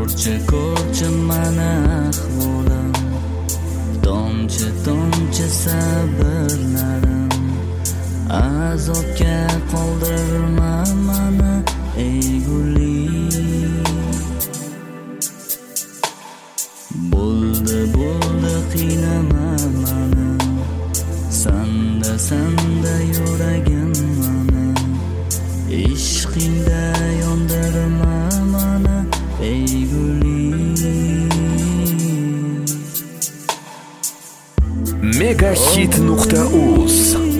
ko'rchi mana ahvolim, tomchi tomchi sabrlarim, azobga qoldirma mani ey gulim. Bo'ldi qiynama mani, sanda yuragim mani, ishqingda yondirma mani ey gulim. Megahit.uz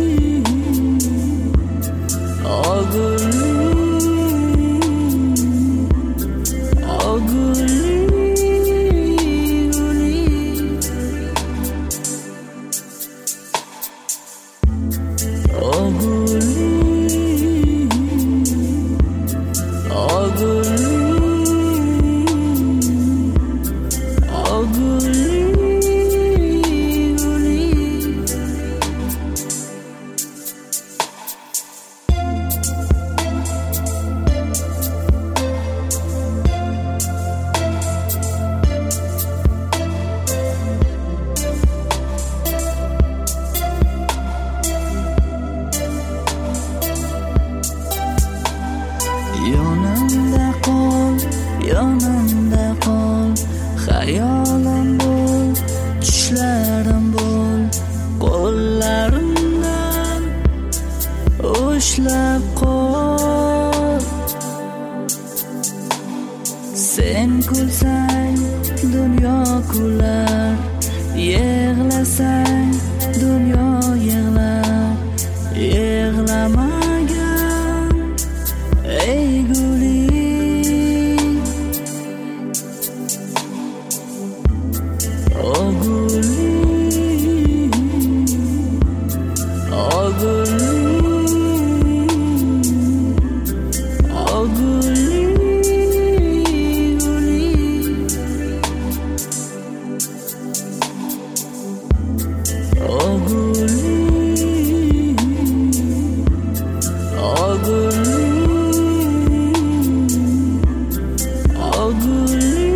Yonimda qol, xayolim bo'l, tushlarim bo'l, qo'llarimdan ushlab qol. Sen kulsang dunyo kular, yig'lasang dunyo yig'lar. Yig'lamagan ey gulim, o gulim, o gulim, o gulim, gulim, o gulim, o gulim, o gulim.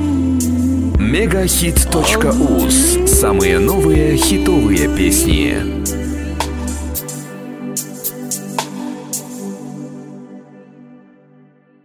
Megahit.uz. Самые новые хитовые песни.